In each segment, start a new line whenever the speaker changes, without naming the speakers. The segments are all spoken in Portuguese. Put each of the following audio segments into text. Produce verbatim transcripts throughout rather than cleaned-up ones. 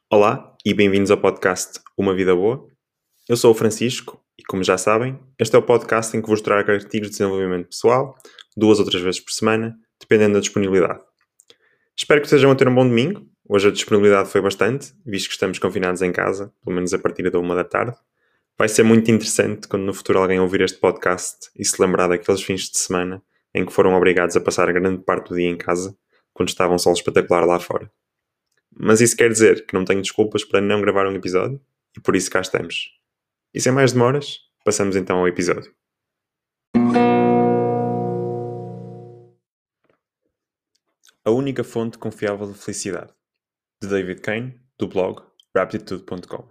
Olá e bem-vindos ao podcast Uma Vida Boa. Eu sou o Francisco e, como já sabem, este é o podcast em que vos trago artigos de desenvolvimento pessoal, duas ou três vezes por semana, dependendo da disponibilidade. Espero que estejam a ter um bom domingo. Hoje a disponibilidade foi bastante, visto que estamos confinados em casa, pelo menos a partir da uma da tarde. Vai ser muito interessante quando no futuro alguém ouvir este podcast e se lembrar daqueles fins de semana em que foram obrigados a passar grande parte do dia em casa, quando estava um sol espetacular lá fora. Mas isso quer dizer que não tenho desculpas para não gravar um episódio e por isso cá estamos. E sem mais demoras, passamos então ao episódio. A única fonte confiável de felicidade, de David Kane, do blog Raptitude ponto com.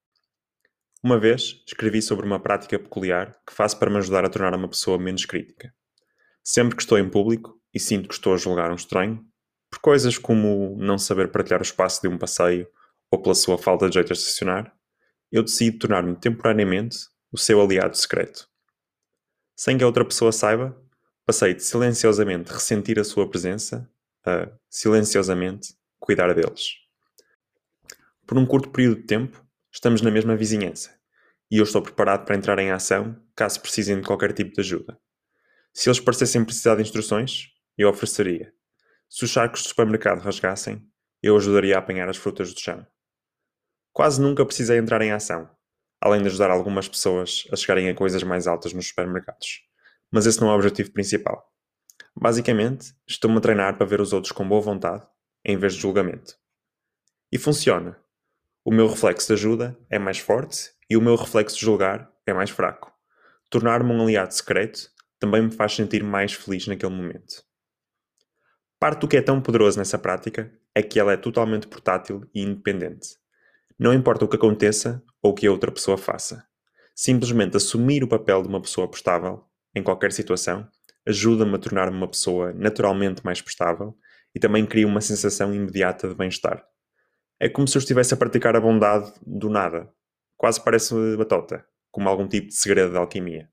Uma vez escrevi sobre uma prática peculiar que faço para me ajudar a tornar uma pessoa menos crítica. Sempre que estou em público e sinto que estou a julgar um estranho, por coisas como não saber partilhar o espaço de um passeio ou pela sua falta de jeito de estacionar, eu decido tornar-me temporariamente o seu aliado secreto. Sem que a outra pessoa saiba, passei de silenciosamente ressentir a sua presença a, silenciosamente, cuidar deles. Por um curto período de tempo, estamos na mesma vizinhança e eu estou preparado para entrar em ação caso precisem de qualquer tipo de ajuda. Se eles parecessem precisar de instruções, eu ofereceria. Se os sacos de supermercado rasgassem, eu ajudaria a apanhar as frutas do chão. Quase nunca precisei entrar em ação, além de ajudar algumas pessoas a chegarem a coisas mais altas nos supermercados. Mas esse não é o objetivo principal. Basicamente, estou-me a treinar para ver os outros com boa vontade, em vez de julgamento. E funciona. O meu reflexo de ajuda é mais forte e o meu reflexo de julgar é mais fraco. Tornar-me um aliado secreto também me faz sentir mais feliz naquele momento. Parte do que é tão poderoso nessa prática é que ela é totalmente portátil e independente. Não importa o que aconteça ou o que a outra pessoa faça. Simplesmente assumir o papel de uma pessoa prestável, em qualquer situação, ajuda-me a tornar-me uma pessoa naturalmente mais prestável e também cria uma sensação imediata de bem-estar. É como se eu estivesse a praticar a bondade do nada. Quase parece batota, como algum tipo de segredo de alquimia.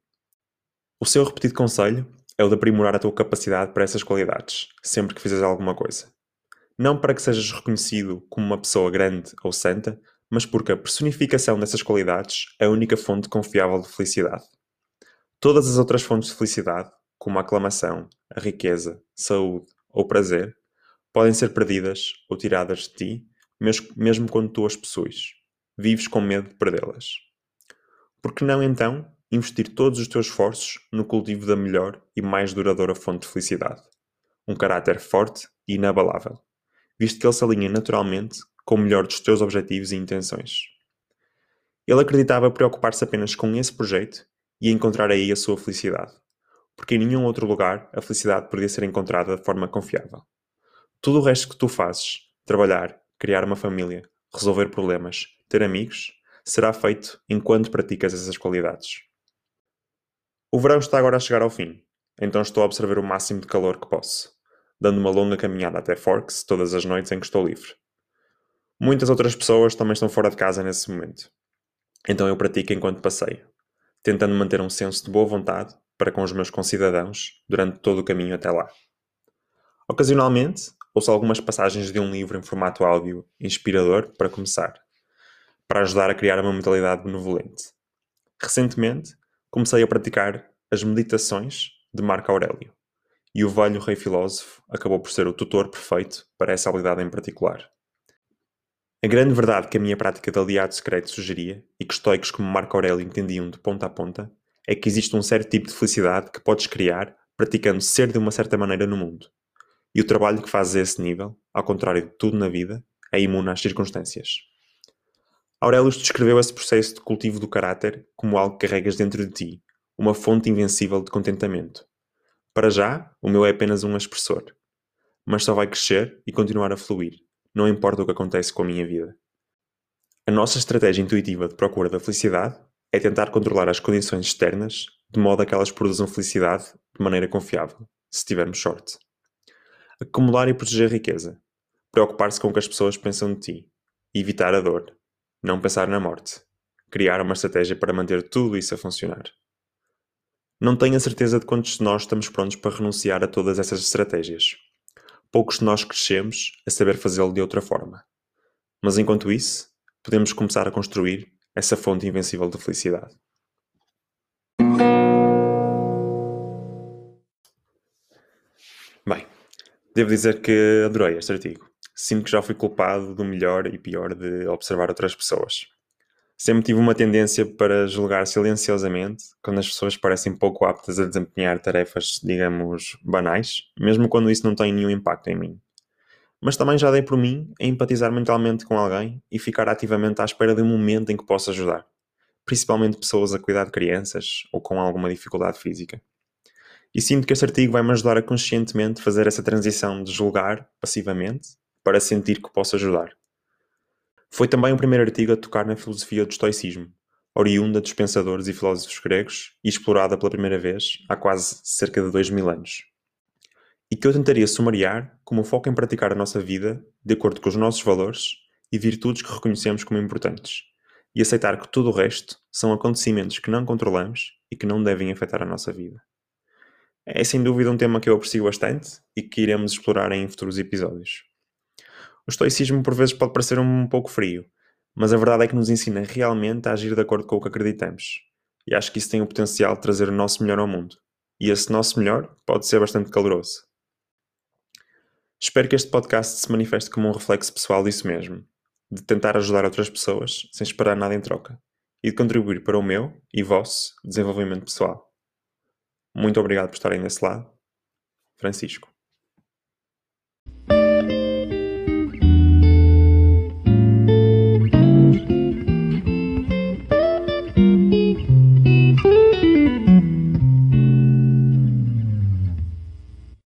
O seu repetido conselho é o de aprimorar a tua capacidade para essas qualidades, sempre que fizeres alguma coisa. Não para que sejas reconhecido como uma pessoa grande ou santa, mas porque a personificação dessas qualidades é a única fonte confiável de felicidade. Todas as outras fontes de felicidade, como a aclamação, a riqueza, saúde ou prazer, podem ser perdidas ou tiradas de ti, mesmo quando tu as possuis. Vives com medo de perdê-las. Por que não, então, investir todos os teus esforços no cultivo da melhor e mais duradoura fonte de felicidade? Um caráter forte e inabalável, visto que ele se alinha naturalmente com o melhor dos teus objetivos e intenções. Ele acreditava preocupar-se apenas com esse projeto e encontrar aí a sua felicidade, porque em nenhum outro lugar a felicidade poderia ser encontrada de forma confiável. Tudo o resto que tu fazes, trabalhar, criar uma família, resolver problemas, ter amigos, será feito enquanto praticas essas qualidades. O verão está agora a chegar ao fim, então estou a absorver o máximo de calor que posso, dando uma longa caminhada até Forks todas as noites em que estou livre. Muitas outras pessoas também estão fora de casa nesse momento, então eu pratico enquanto passeio, tentando manter um senso de boa vontade para com os meus concidadãos durante todo o caminho até lá. Ocasionalmente, ouço algumas passagens de um livro em formato áudio inspirador para começar, para ajudar a criar uma mentalidade benevolente. Recentemente, comecei a praticar as meditações de Marco Aurélio, e o velho rei filósofo acabou por ser o tutor perfeito para essa habilidade em particular. A grande verdade que a minha prática de aliado secreto sugeria, e que estoicos como Marco Aurélio entendiam de ponta a ponta, é que existe um certo tipo de felicidade que podes criar praticando ser de uma certa maneira no mundo. E o trabalho que fazes a esse nível, ao contrário de tudo na vida, é imune às circunstâncias. Aurélio descreveu esse processo de cultivo do caráter como algo que carregas dentro de ti, uma fonte invencível de contentamento. Para já, o meu é apenas um expressor, mas só vai crescer e continuar a fluir, não importa o que acontece com a minha vida. A nossa estratégia intuitiva de procura da felicidade é tentar controlar as condições externas de modo a que elas produzam felicidade de maneira confiável, se tivermos sorte. Acumular e proteger riqueza. Preocupar-se com o que as pessoas pensam de ti. Evitar a dor. Não pensar na morte. Criar uma estratégia para manter tudo isso a funcionar. Não tenho a certeza de quantos de nós estamos prontos para renunciar a todas essas estratégias. Poucos de nós crescemos a saber fazê-lo de outra forma. Mas enquanto isso, podemos começar a construir essa fonte invencível de felicidade. Bem, devo dizer que adorei este artigo. Sinto que já fui culpado do melhor e pior de observar outras pessoas. Sempre tive uma tendência para julgar silenciosamente quando as pessoas parecem pouco aptas a desempenhar tarefas, digamos, banais, mesmo quando isso não tem nenhum impacto em mim. Mas também já dei por mim a empatizar mentalmente com alguém e ficar ativamente à espera de um momento em que possa ajudar, principalmente pessoas a cuidar de crianças ou com alguma dificuldade física. E sinto que este artigo vai-me ajudar a conscientemente fazer essa transição de julgar passivamente para sentir que posso ajudar. Foi também o primeiro artigo a tocar na filosofia do estoicismo, oriunda dos pensadores e filósofos gregos e explorada pela primeira vez há quase cerca de dois mil anos. E que eu tentaria sumariar como o foco em praticar a nossa vida de acordo com os nossos valores e virtudes que reconhecemos como importantes, e aceitar que tudo o resto são acontecimentos que não controlamos e que não devem afetar a nossa vida. É sem dúvida um tema que eu aprecio bastante e que iremos explorar em futuros episódios. O estoicismo por vezes pode parecer um pouco frio, mas a verdade é que nos ensina realmente a agir de acordo com o que acreditamos. E acho que isso tem o potencial de trazer o nosso melhor ao mundo. E esse nosso melhor pode ser bastante caloroso. Espero que este podcast se manifeste como um reflexo pessoal disso mesmo, de tentar ajudar outras pessoas sem esperar nada em troca, e de contribuir para o meu e vosso desenvolvimento pessoal. Muito obrigado por estarem desse lado. Francisco.